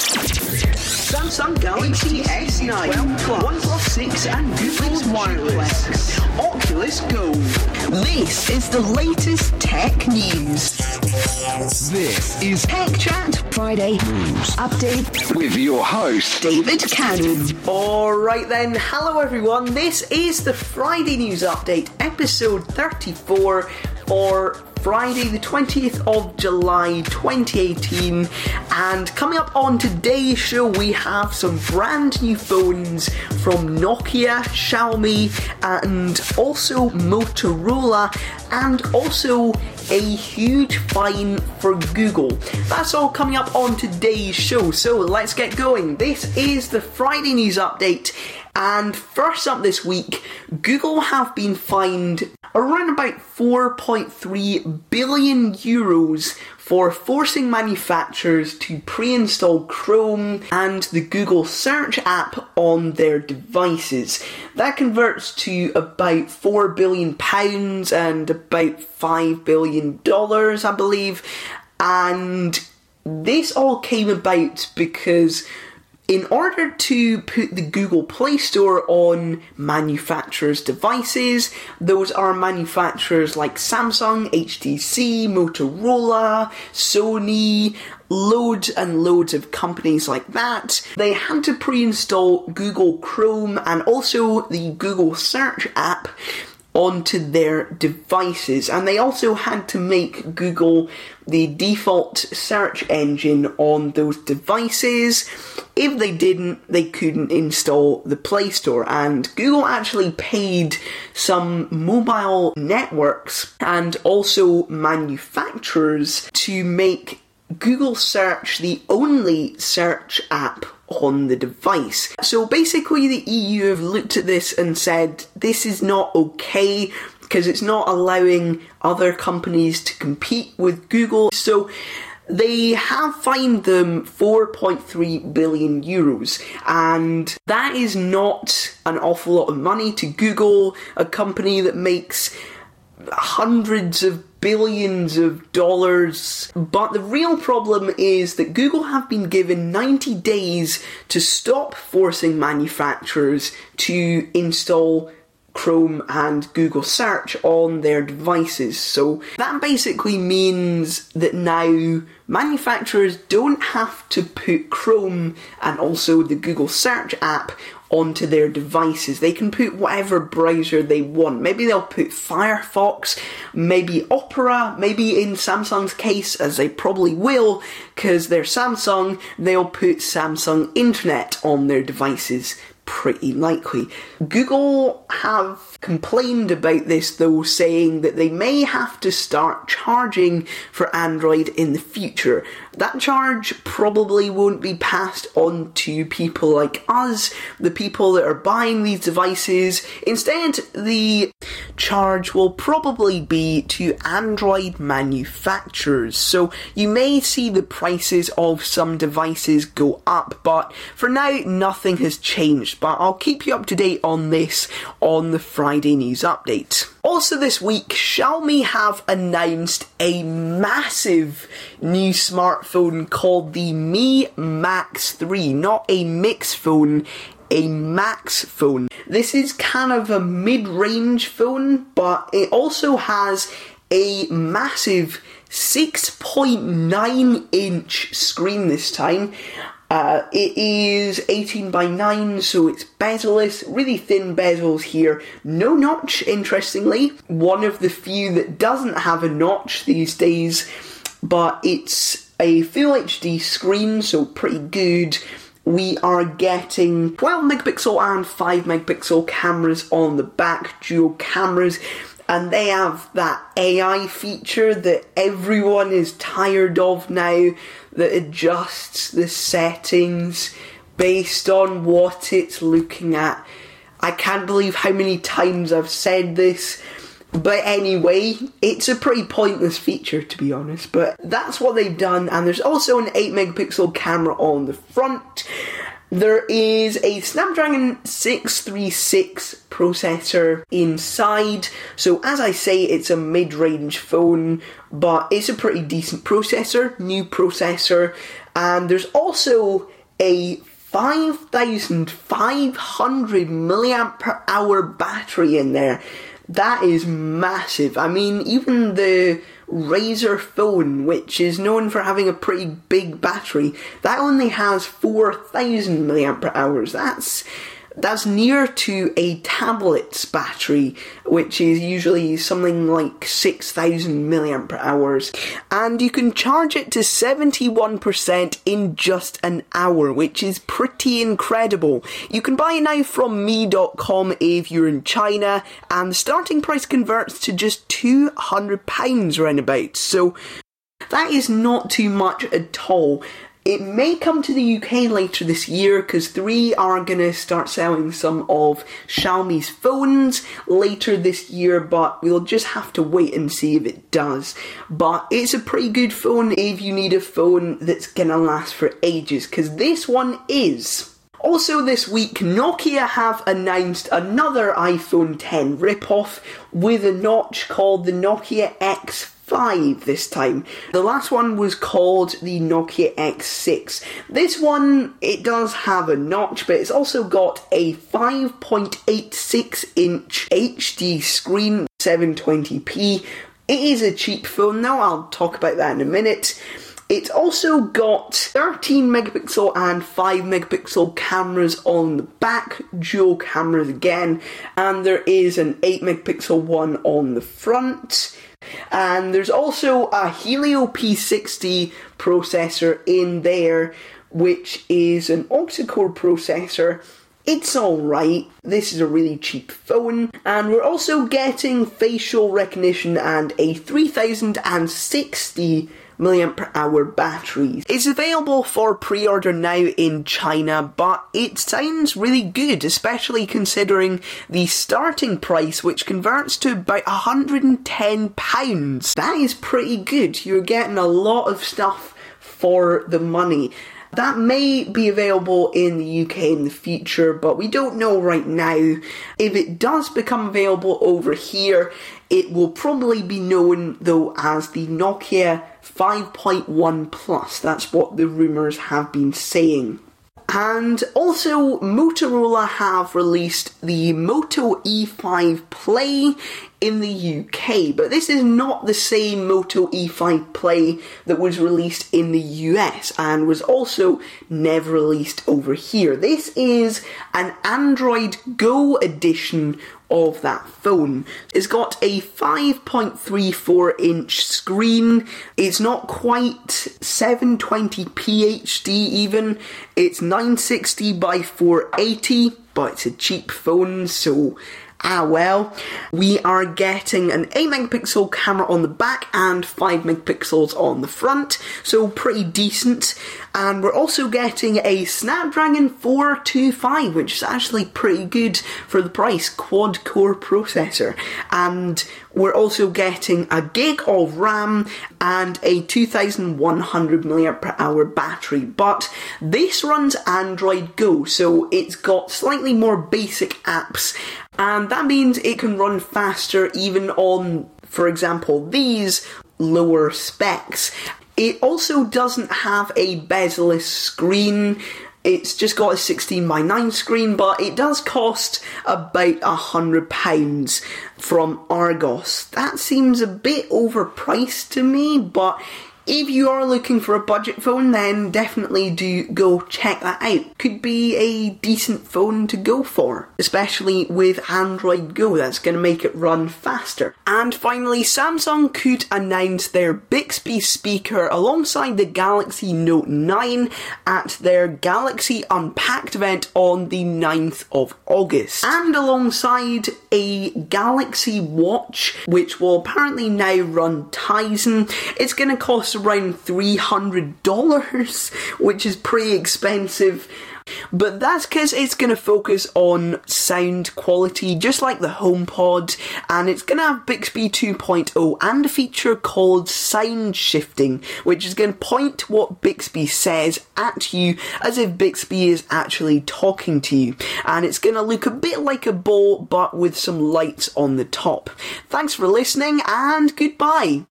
Samsung Galaxy S9, OnePlus 6 and Google's Wireless, Oculus Go. This is the latest tech news. This is Tech Chat Friday News Update with your host, David Cannon. Alright then, hello everyone. This is the Friday News Update, episode 34 for Friday the 20th of July 2018, and coming up on today's show we have some brand new phones from Nokia, Xiaomi and also Motorola, and also a huge fine for Google. That's all coming up on today's show, so let's get going. This is the Friday News Update, and first up this week, Google have been fined around about 4.3 billion euros for forcing manufacturers to pre-install Chrome and the Google Search app on their devices. That converts to about £4 billion and about $5 billion, I believe. And this all came about because in order to put the Google Play Store on manufacturers' devices, those are manufacturers like Samsung, HTC, Motorola, Sony, loads and loads of companies like that. They had to pre-install Google Chrome and also the Google Search app onto their devices, and they also had to make Google the default search engine on those devices. If they didn't, they couldn't install the Play Store, and Google actually paid some mobile networks and also manufacturers to make Google Search the only search app on the device. So basically the EU have looked at this and said this is not okay because it's not allowing other companies to compete with Google. So they have fined them 4.3 billion euros, and that is not an awful lot of money to Google, a company that makes hundreds of billions of dollars. But the real problem is that Google have been given 90 days to stop forcing manufacturers to install Chrome and Google Search on their devices. So that basically means that now manufacturers don't have to put Chrome and also the Google Search app onto their devices. They can put whatever browser they want. Maybe they'll put Firefox, maybe Opera, maybe in Samsung's case, as they probably will, because they're Samsung, they'll put Samsung Internet on their devices. Pretty likely. Google have complained about this though, saying that they may have to start charging for Android in the future. That charge probably won't be passed on to people like us, the people that are buying these devices. Instead, the charge will probably be to Android manufacturers. So you may see the prices of some devices go up, but for now nothing has changed. But I'll keep you up to date on this on the Friday News Update. Also this week, Xiaomi have announced a massive new smartphone called the Mi Max 3. Not a mix phone, a Max phone. This is kind of a mid-range phone, but it also has a massive 6.9 inch screen this time. It is 18 by 9, so it's bezel-less, really thin bezels here. No notch, interestingly. One of the few that doesn't have a notch these days, but it's a full HD screen, so pretty good. We are getting 12 megapixel and 5 megapixel cameras on the back, dual cameras. And they have that AI feature that everyone is tired of now, that adjusts the settings based on what it's looking at. I can't believe how many times I've said this, but anyway, it's a pretty pointless feature to be honest, but that's what they've done. And there's also an 8 megapixel camera on the front. There is a Snapdragon 636 processor inside, so as I say, it's a mid-range phone, but it's a pretty decent processor, new processor, And there's also a 5,500 milliamp per hour battery in there. That is massive. I mean, even the Razer phone, which is known for having a pretty big battery, that only has 4,000 milliamp per hours. That's near to a tablet's battery, which is usually something like 6,000 milliamp per hours. And you can charge it to 71% in just an hour, which is pretty incredible. You can buy it now from me.com if you're in China, and the starting price converts to just £200 roundabout. So that is not too much at all. It may come to the UK later this year because 3 are going to start selling some of Xiaomi's phones later this year, but we'll just have to wait and see if it does. But it's a pretty good phone if you need a phone that's going to last for ages, because this one is. Also this week, Nokia have announced another iPhone X ripoff with a notch called the Nokia X5 this time. The last one was called the Nokia X6. This one, it does have a notch, but it's also got a 5.86 inch HD screen, 720p. It is a cheap phone though, I'll talk about that in a minute. It's also got 13 megapixel and 5 megapixel cameras on the back, dual cameras again, and there is an 8 megapixel one on the front. And there's also a Helio P60 processor in there, which is an octa-core processor. It's alright, this is a really cheap phone, and we're also getting facial recognition and a 3060 milliamp per hour batteries. It's available for pre-order now in China, but it sounds really good, especially considering the starting price, which converts to about £110. That is pretty good. You're getting a lot of stuff for the money. That may be available in the UK in the future, but we don't know right now. If it does become available over here, it will probably be known though as the Nokia 5.1 Plus. That's what the rumours have been saying. And also, Motorola have released the Moto E5 Play in the UK, but this is not the same Moto E5 Play that was released in the US and was also never released over here. This is an Android Go edition of that phone. It's got a 5.34 inch screen. It's not quite 720p HD even. It's 960 by 480, but it's a cheap phone, so well. We are getting an 8 megapixel camera on the back and 5 megapixels on the front, so pretty decent. And we're also getting a Snapdragon 425, which is actually pretty good for the price, quad-core processor. And we're also getting a gig of RAM and a 2100 mAh battery. But this runs Android Go, so it's got slightly more basic apps, and that means it can run faster even on, for example, these lower specs. It also doesn't have a bezel-less screen. It's just got a 16:9 screen, but it does cost about £100 from Argos. That seems a bit overpriced to me, but if you are looking for a budget phone, then definitely do go check that out. Could be a decent phone to go for, especially with Android Go. That's going to make it run faster. And finally, Samsung could announce their Bixby speaker alongside the Galaxy Note 9 at their Galaxy Unpacked event on the 9th of August. And alongside a Galaxy Watch, which will apparently now run Tizen. It's going to cost around $300, which is pretty expensive. But that's because it's going to focus on sound quality, just like the HomePod, and it's going to have Bixby 2.0 and a feature called sound shifting, which is going to point what Bixby says at you as if Bixby is actually talking to you. And it's going to look a bit like a bowl, but with some lights on the top. Thanks for listening, and goodbye.